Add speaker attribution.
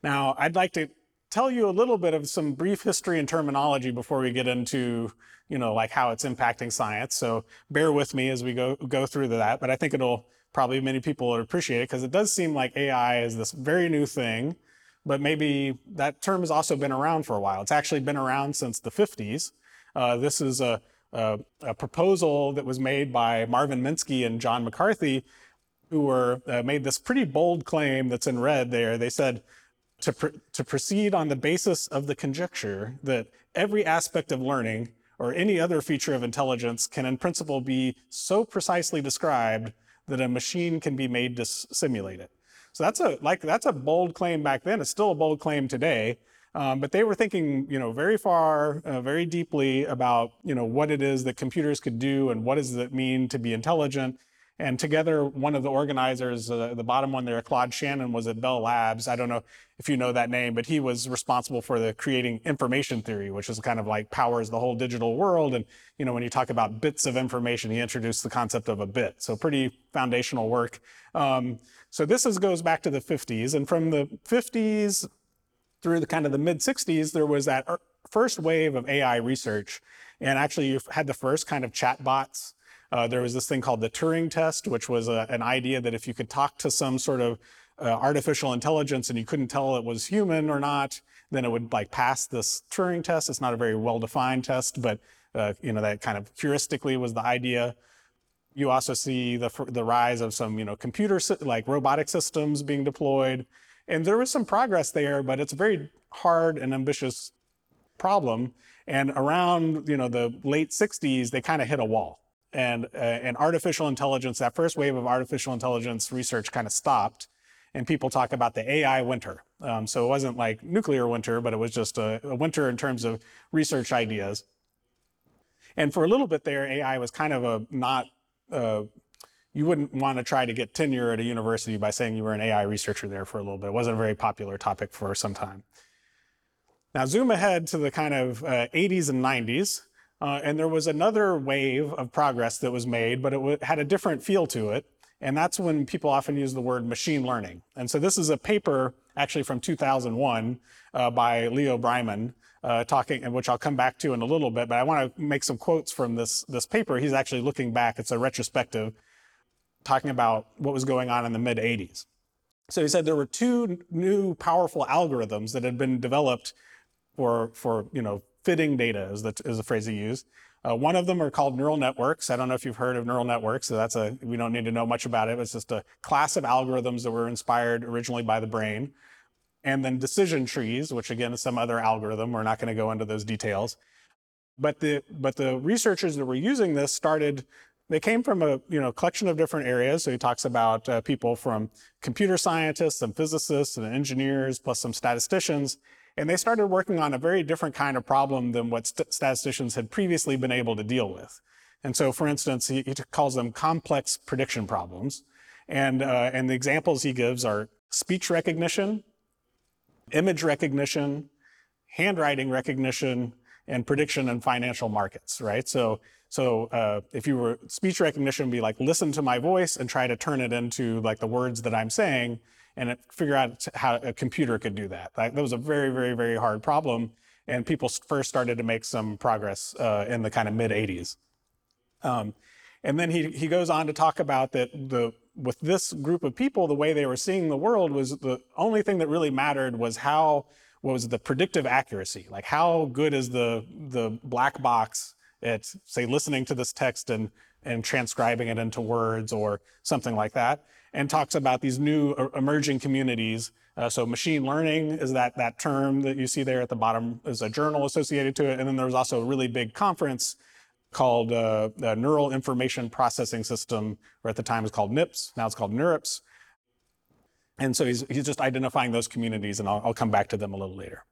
Speaker 1: Now, I'd like to tell you a little bit of some brief history and terminology before we get into, like how it's impacting science. So bear with me as we go through that, but I think it'll probably many people will appreciate it because it does seem like AI is this very new thing, but maybe that term has also been around for a while. It's actually been around since the 50s. This is a proposal that was made by Marvin Minsky and John McCarthy, who made this pretty bold claim that's in red there. They said, to proceed on the basis of the conjecture that every aspect of learning or any other feature of intelligence can in principle be so precisely described that a machine can be made to simulate it. So that's a bold claim back then. It's still a bold claim today. But they were thinking, very far, very deeply about, what it is that computers could do and what does it mean to be intelligent. And together, one of the organizers, the bottom one there, Claude Shannon, was at Bell Labs. I don't know if you know that name, but he was responsible for creating information theory, which is kind of like powers the whole digital world. And, when you talk about bits of information, he introduced the concept of a bit. So pretty foundational work. So this goes back to the 50s. And from the 50s through the kind of the mid 60s, there was that first wave of AI research. And actually, you had the first kind of chatbots. There was this thing called the Turing test, which was an idea that if you could talk to some sort of artificial intelligence and you couldn't tell it was human or not, then it would pass this Turing test. It's not a very well-defined test, but that kind of heuristically was the idea. You also see the rise of some robotic systems being deployed, and there was some progress there, but it's a very hard and ambitious problem. And around the late 60s, they kind of hit a wall. And artificial intelligence, that first wave of artificial intelligence research kind of stopped, and people talk about the AI winter. So it wasn't like nuclear winter, but it was just a winter in terms of research ideas. And for a little bit there, AI was kind of you wouldn't want to try to get tenure at a university by saying you were an AI researcher there for a little bit. It wasn't a very popular topic for some time. Now zoom ahead to the kind of 80s and 90s. And there was another wave of progress that was made, but it had a different feel to it. And that's when people often use the word machine learning. And so this is a paper actually from 2001 by Leo Breiman, which I'll come back to in a little bit, but I want to make some quotes from this paper. He's actually looking back. It's a retrospective talking about what was going on in the mid 80s. So he said there were two new powerful algorithms that had been developed for fitting data is the phrase he used. One of them are called neural networks. I don't know if you've heard of neural networks, so we don't need to know much about it. It's just a class of algorithms that were inspired originally by the brain. And then decision trees, which again is some other algorithm. We're not going to go into those details. But the researchers that were using this they came from a collection of different areas. So he talks about people from computer scientists and physicists and engineers, plus some statisticians. And they started working on a very different kind of problem than what statisticians had previously been able to deal with. And so, for instance, he calls them complex prediction problems. And the examples he gives are speech recognition, image recognition, handwriting recognition, and prediction in financial markets, right? So if you were speech recognition would be like, listen to my voice and try to turn it into the words that I'm saying, and figure out how a computer could do that. That was a very, very, very hard problem. And people first started to make some progress in the kind of mid 80s. And then he goes on to talk about that with this group of people, the way they were seeing the world was the only thing that really mattered was what was the predictive accuracy? Like how good is the black box at, say, listening to this text and transcribing it into words or something like that, and talks about these new emerging communities. So machine learning is that term that you see there at the bottom is a journal associated to it. And then there was also a really big conference called the Neural Information Processing System, or at the time it was called NIPS, now it's called NeurIPS. And so he's just identifying those communities, and I'll come back to them a little later.